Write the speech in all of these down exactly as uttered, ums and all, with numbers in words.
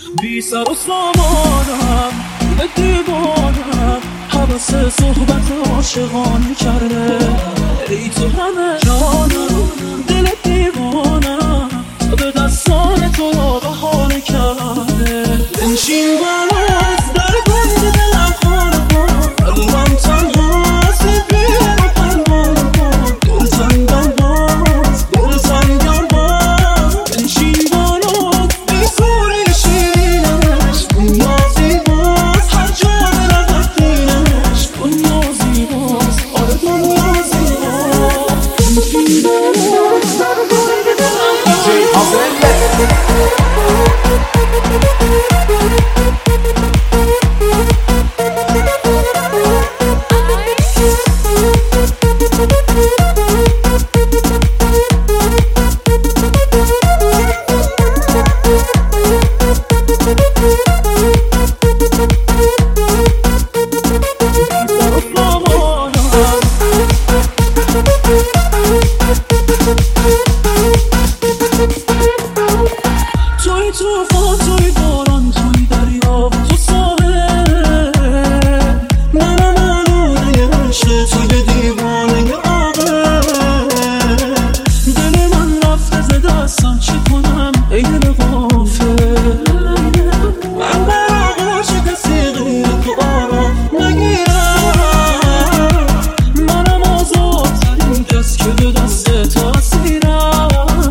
بی سر و سامانم به دیوانم حوث صحبت عاشقانه کرده. ای تو همه جانم دل دیوانم به دستان تو بهانه کرده. بنشین بالا از در بند دلم خانه کن، قلبم تنهاست بیا رو پنهان کن. دل تنگم باز دل تنگم باز بنشین بالا بی سوری شیرینش. دنیا زیباست هر جا برود دینش. دنیا زیباست آره دنیا زیباست. بنشین بالا از در بند دلم خانه کن. توی توفان توی باران توی دریا تو ساحل، منم آلوده عشق توی دیوانه آبه. دل من رفته ز دستم چه کنم ای دل غافل. من برا عاشق کسی غیر تو آرام نگیرم. منم آزادترین کس که به دست تو اسیرم.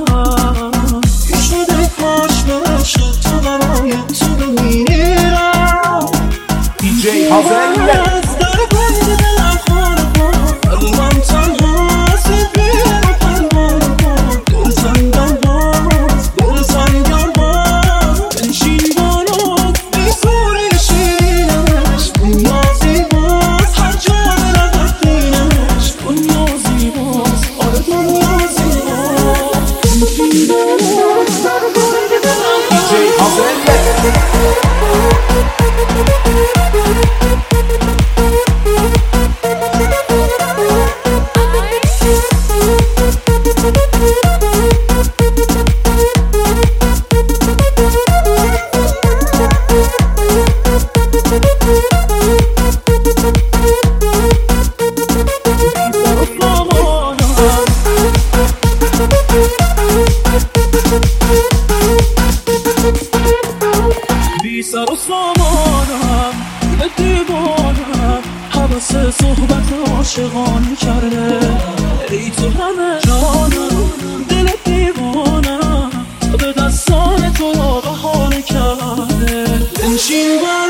از در بند دلم خانه کن، قلبم تنهاست بیا رو پنهان کن. دل تنگم باز دل تنگم باز بنشین بالا بی سوری شیرینش. دنیا زیباست هر جا برود دینش. دنیا زیباست آره دنیا زیباست. بنشین بالا از در بند دلم خانه کن. بی سر و سامانم به دیوانم حوث صحبت عاشقانه کرده. ای تو همه جانم دل دیوانم به دستان تو بهانه کرده. بنشین